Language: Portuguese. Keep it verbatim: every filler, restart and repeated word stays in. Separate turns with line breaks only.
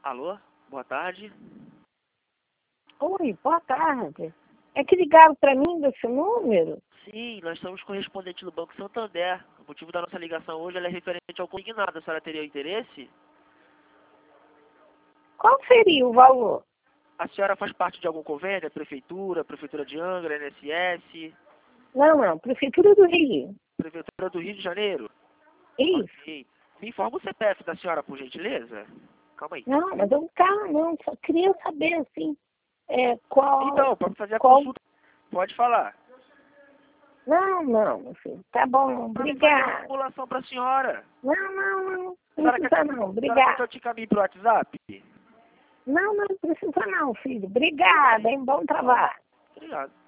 Alô? Boa tarde.
Oi, boa tarde. É que ligaram para mim desse número?
Sim, nós somos correspondentes do Banco Santander. O motivo da nossa ligação hoje ela é referente ao consignado. A senhora teria interesse?
Qual seria o valor?
A senhora faz parte de algum convênio? Prefeitura, Prefeitura de Angra, N S S,
Não, não, Prefeitura do Rio.
Prefeitura do Rio de Janeiro?
Isso.
Ok. Me informa o C P F da senhora, por gentileza? Calma aí.
Não, mas eu tá, não, só queria saber, assim, é, qual...
Então, para fazer a
qual...
consulta, pode falar.
Não, não, meu filho, tá bom,
Para fazer a
obrigada.
simulação para a senhora.
Não, não, não,
A senhora
precisa
quer,
não,
a senhora quer que
obrigada.
eu te caminhe pro WhatsApp?
Não, não precisa não, filho, obrigada, hein, bom trabalho.
Obrigado.